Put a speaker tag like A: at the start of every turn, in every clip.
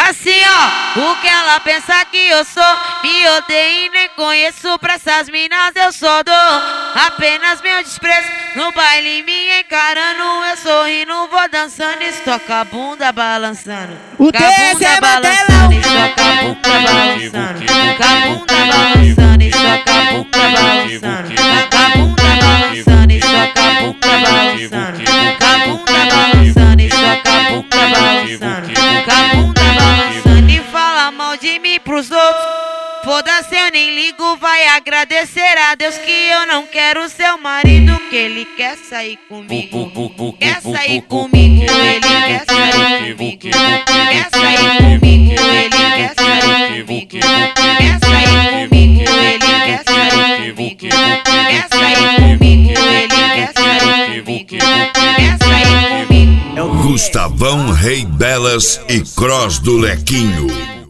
A: Assim ó, o que ela pensa que eu sou, me odeio e nem conheço, pra essas minas eu só dou apenas meu desprezo. No baile me encarando, eu sorrindo, vou dançando, estoca a bunda balançando.
B: O desse é Mandelão.
A: Estoca a bunda balançando, a bunda balançando, estoca a bunda balançando, a bunda balançando, estoca a bunda balançando, a bunda balançando, estoca a bunda balançando, a bunda balançando e fala mal de mim pros outros. Foda-se, eu nem ligo, vai agradecer a Deus que eu não quero seu marido, que ele quer sair comigo. Quer sair comigo, ele quer sair comigo. Quer sair comigo, ele quer sair comigo. Quer sair comigo, ele quer sair comigo. Quer sair comigo, ele quer sair comigo. Quer sair comigo.
C: Gustavão, Rei Belas e Cross do Lequinho.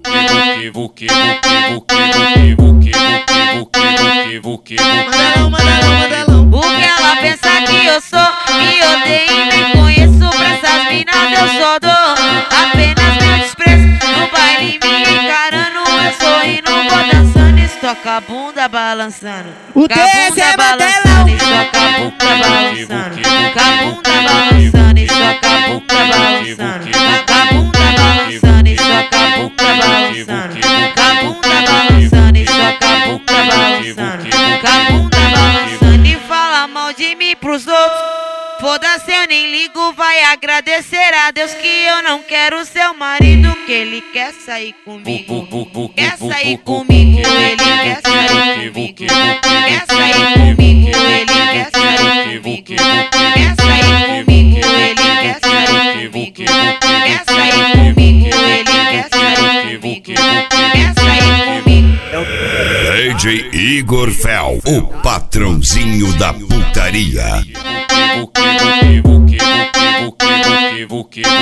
B: Mandelão, Mandelão, Mandelão.
A: O que ela pensa que eu sou, me odeio e nem conheço, pra essas minas eu só dou apenas meu desprezo. No baile me encarando, eu sorrindo, vou dançando, estoca a bunda balançando.
B: O desse é Mandelão.
A: Estoca a bunda balançando, a bunda balançando, estoca a bunda balançando, a bunda balançando, estoca a bunda balançando, a bunda balançando, estoca a bunda balançando, a bunda balançando e fala mal de mim pros outros. Foda-se, eu nem ligo, vai agradecer a Deus que eu não quero seu marido, que ele quer sair comigo. Quer sair comigo, ele quer sair comigo. Quer sair comigo, ele quer sair comigo. Quer sair comigo, ele quer sair comigo. Quer sair comigo, ele quer sair comigo. Quer sair comigo.
C: DJ Igor Fel, o patrãozinho da putaria.